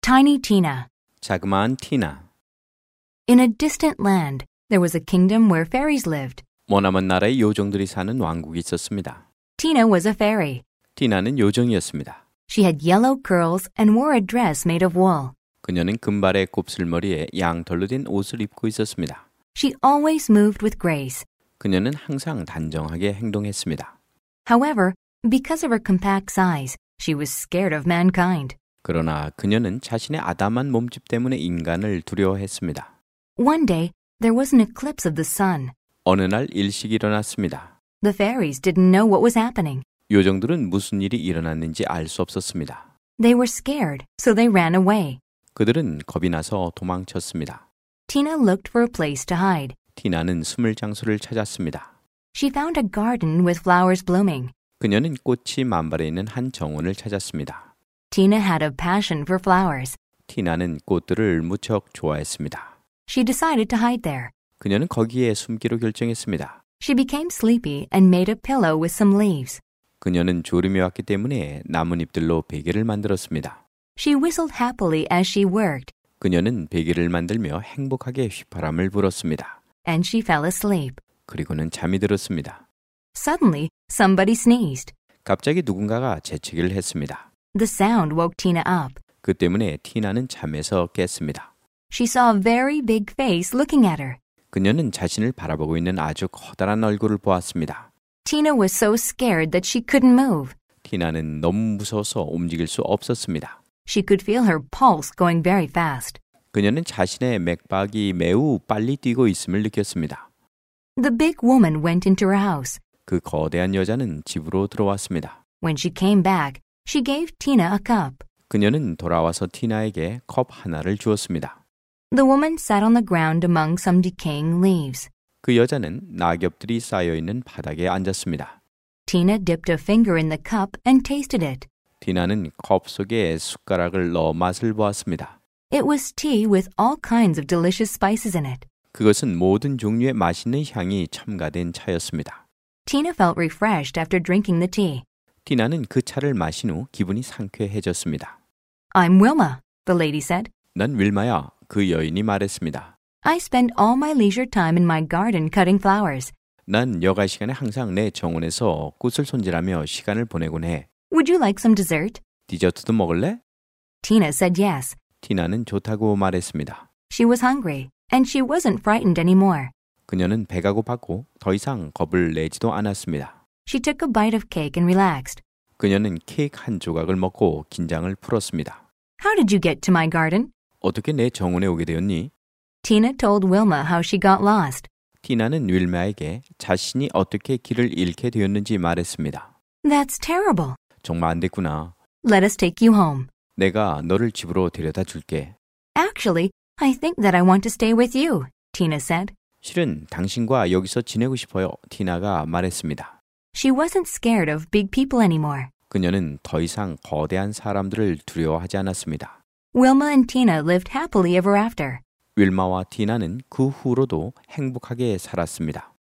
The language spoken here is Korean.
Tiny Tina. 자그마한 티나. In a distant land, there was a kingdom where fairies lived. 머나먼 나라의 요정들이 사는 왕국이 있었습니다. Tina was a fairy. 티나는 요정이었습니다. She had yellow curls and wore a dress made of wool. 그녀는 금발의 곱슬머리에 양털로 된 옷을 입고 있었습니다. She always moved with grace. 그녀는 항상 단정하게 행동했습니다. However, because of her compact size, she was scared of mankind. 그러나 그녀는 자신의 아담한 몸집 때문에 인간을 두려워했습니다. One day, there was an eclipse of the sun. 어느 날 일식이 일어났습니다. The fairies didn't know what was happening. 요정들은 무슨 일이 일어났는지 알 수 없었습니다. They were scared, so they ran away. 그들은 겁이 나서 도망쳤습니다. Tina looked for a place to hide. 티나는 숨을 장소를 찾았습니다. She found a garden with flowers blooming. 그녀는 꽃이 만발해 있는 한 정원을 찾았습니다. Tina had a passion for flowers. 티나는 꽃들을 무척 좋아했습니다. She decided to hide there. 그녀는 거기에 숨기로 결정했습니다. She became sleepy and made a pillow with some leaves. 그녀는 졸음이 왔기 때문에 나뭇잎들로 베개를 만들었습니다. She whistled happily as she worked, 그녀는 베개를 만들며 행복하게 휘파람을 불었습니다. and she fell asleep. 그리고는 잠이 들었습니다. Suddenly, somebody sneezed. 갑자기 누군가가 재채기를 했습니다. The sound woke Tina up. 그 때문에 티나는 잠에서 깼습니다. She saw a very big face looking at her. 그녀는 자신을 바라보고 있는 아주 커다란 얼굴을 보았습니다. Tina was so scared that she couldn't move. 티나는 너무 무서워서 움직일 수 없었습니다. She could feel her pulse going very fast. 그녀는 자신의 맥박이 매우 빨리 뛰고 있음을 느꼈습니다. The big woman went into her house. 그 거대한 여자는 집으로 들어왔습니다. When she came back, she gave Tina a cup. 그녀는 돌아와서 티나에게 컵 하나를 주었습니다. The woman sat on the ground among some decaying leaves. 그 여자는 낙엽들이 쌓여있는 바닥에 앉았습니다. Tina dipped a finger in the cup and tasted it. 티나는 컵 속에 숟가락을 넣어 맛을 보았습니다. It was tea with all kinds of delicious spices in it. 그것은 모든 종류의 맛있는 향이 첨가된 차였습니다. Tina felt refreshed after drinking the tea. 티나는 그 차를 마신 후 기분이 상쾌해졌습니다. I'm Wilma, the lady said. 난 윌마야, 그 여인이 말했습니다. I spend all my leisure time in my garden cutting flowers. 난 여가 시간에 항상 내 정원에서 꽃을 손질하며 시간을 보내곤 해. Would you like some dessert? 디저트도 먹을래? Tina said yes. 티나는 좋다고 말했습니다. She was hungry, and she wasn't frightened anymore. 그녀는 배가 고팠고 더 이상 겁을 내지도 않았습니다. She took a bite of cake and relaxed. 그녀는 케이크 한 조각을 먹고 긴장을 풀었습니다. How did you get to my garden? 어떻게 내 정원에 오게 되었니? Tina told Wilma how she got lost. 티나는 윌마에게 자신이 어떻게 길을 잃게 되었는지 말했습니다. That's terrible. 정말 안 됐구나. Let us take you home. 내가 너를 집으로 데려다 줄게. Actually, I think that I want to stay with you, Tina said. 실은 당신과 여기서 지내고 싶어요. 티나가 말했습니다. She wasn't scared of big people anymore. 그녀는 더 이상 거대한 사람들을 두려워하지 않았습니다. Wilma and Tina lived happily ever after. 윌마와 티나는 그 후로도 행복하게 살았습니다.